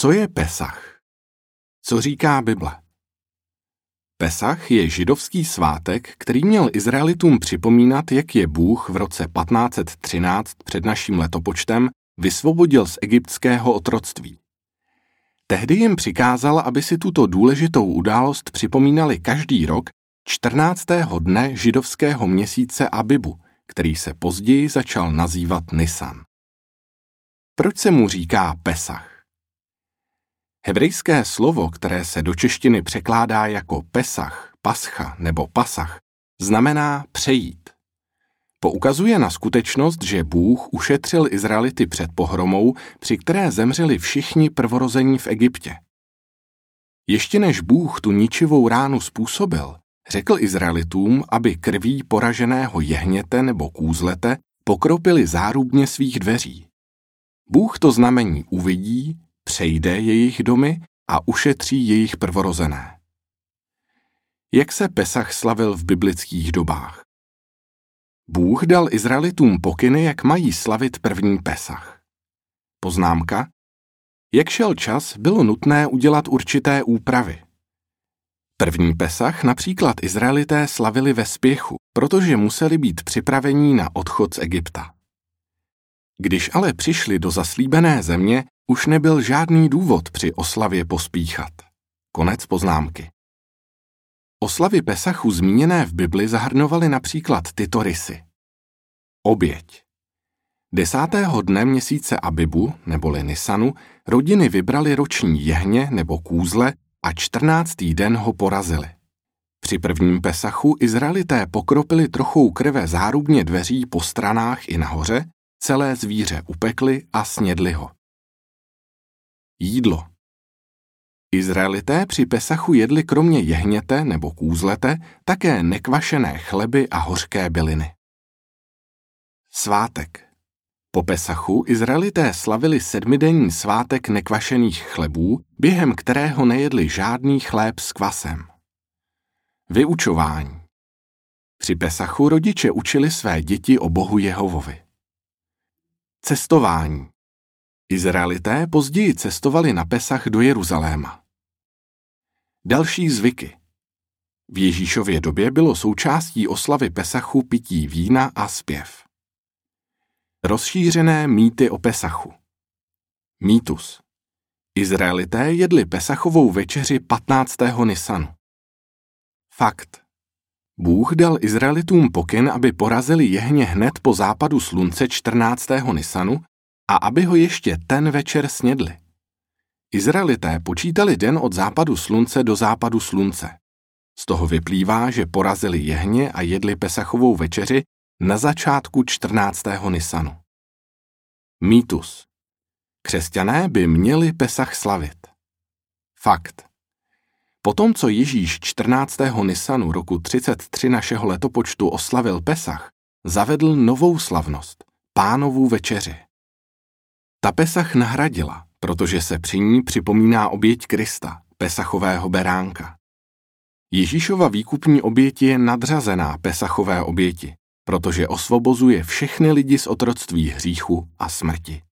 Co je Pesach? Co říká Bible? Pesach je židovský svátek, který měl Izraelitům připomínat, jak je Bůh v roce 1513 před naším letopočtem vysvobodil z egyptského otroctví. Tehdy jim přikázal, aby si tuto důležitou událost připomínali každý rok 14. dne židovského měsíce Abibu, který se později začal nazývat Nisan. Proč se mu říká Pesach? Hebrejské slovo, které se do češtiny překládá jako Pesach, Pascha nebo Pasach, znamená přejít. Poukazuje na skutečnost, že Bůh ušetřil Izraelity před pohromou, při které zemřeli všichni prvorození v Egyptě. Ještě než Bůh tu ničivou ránu způsobil, řekl Izraelitům, aby krví poraženého jehněte nebo kůzlete pokropili zárubně svých dveří. Bůh to znamení uvidí, přejde jejich domy a ušetří jejich prvorozené. Jak se Pesach slavil v biblických dobách? Bůh dal Izraelitům pokyny, jak mají slavit první Pesach. Poznámka. Jak šel čas, bylo nutné udělat určité úpravy. První Pesach například Izraelité slavili ve spěchu, protože museli být připravení na odchod z Egypta. Když ale přišli do zaslíbené země, už nebyl žádný důvod při oslavě pospíchat. Konec poznámky. Oslavy Pesachu zmíněné v Bibli zahrnovaly například tyto rysy. Oběť. 10. dne měsíce Abibu, neboli Nisanu, rodiny vybrali roční jehně nebo kůzle a 14. den ho porazili. Při prvním Pesachu Izraelité pokropili trochou krve zárubně dveří po stranách i nahoře, celé zvíře upekli a snědli ho. Jídlo. Izraelité při Pesachu jedli kromě jehněte nebo kůzlete také nekvašené chleby a hořké byliny. Svátek. Po Pesachu Izraelité slavili 7denní svátek nekvašených chlebů, během kterého nejedli žádný chléb s kvasem. Vyučování. Při Pesachu rodiče učili své děti o Bohu Jehovovi. Cestování. Izraelité později cestovali na Pesach do Jeruzaléma. Další zvyky. V Ježíšově době bylo součástí oslavy Pesachu pití vína a zpěv. Rozšířené mýty o Pesachu. Mýtus. Izraelité jedli Pesachovou večeři 15. Nisanu. Fakt. Bůh dal Izraelitům pokyn, aby porazili jehně hned po západu slunce 14. Nisanu a aby ho ještě ten večer snědli. Izraelité počítali den od západu slunce do západu slunce. Z toho vyplývá, že porazili jehně a jedli Pesachovou večeři na začátku 14. Nisanu. Mýtus. Křesťané by měli Pesach slavit. Fakt. Potom, co Ježíš 14. Nisanu roku 33 našeho letopočtu oslavil Pesach, zavedl novou slavnost, Pánovu večeři. Ta Pesach nahradila, protože se při ní připomíná oběť Krista, Pesachového beránka. Ježíšova výkupní oběť je nadřazená Pesachové oběti, protože osvobozuje všechny lidi z otroctví hříchu a smrti.